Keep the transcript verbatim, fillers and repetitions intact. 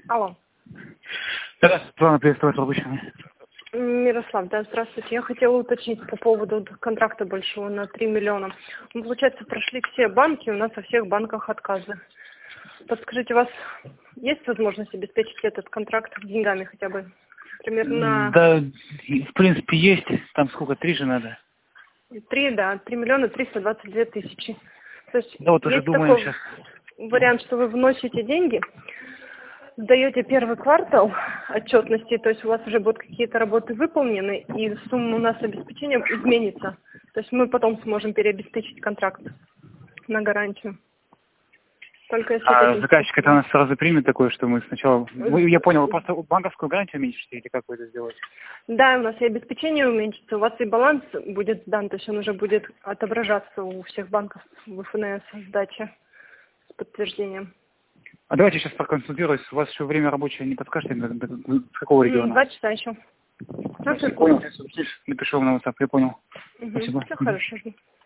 Алло. Здравствуйте, приветствую вас, обычно. Мирослав, да, здравствуйте. Я хотела уточнить по поводу контракта большого на три миллиона. Ну, получается, прошли все банки, у нас во всех банках отказы. Подскажите, у вас есть возможность обеспечить этот контракт деньгами хотя бы? Примерно... Да, в принципе, есть. Там сколько, три же надо? Три, да, три миллиона триста двадцать две тысячи. То есть, Да, вот уже есть думаем такой сейчас. вариант, что вы вносите деньги, сдаете первый квартал отчетности, то есть у вас уже будут какие-то работы выполнены, и сумма у нас обеспечения изменится. То есть мы потом сможем переобеспечить контракт на гарантию. Только если А это заказчик это у действительно. нас сразу примет такое, что мы сначала... Вы, я понял, вы просто банковскую гарантию уменьшите или как вы это сделаете? Да, у нас и обеспечение уменьшится, у вас и баланс будет сдан, то есть он уже будет отображаться у всех банков в ФНС сдачи с подтверждением. А давайте сейчас проконсультируюсь. У вас еще время рабочее не подскажете, до- до- до- с какого региона? Два часа еще. Я понял, напишу вам на WhatsApp, я понял. Угу. Спасибо. Все хорошо.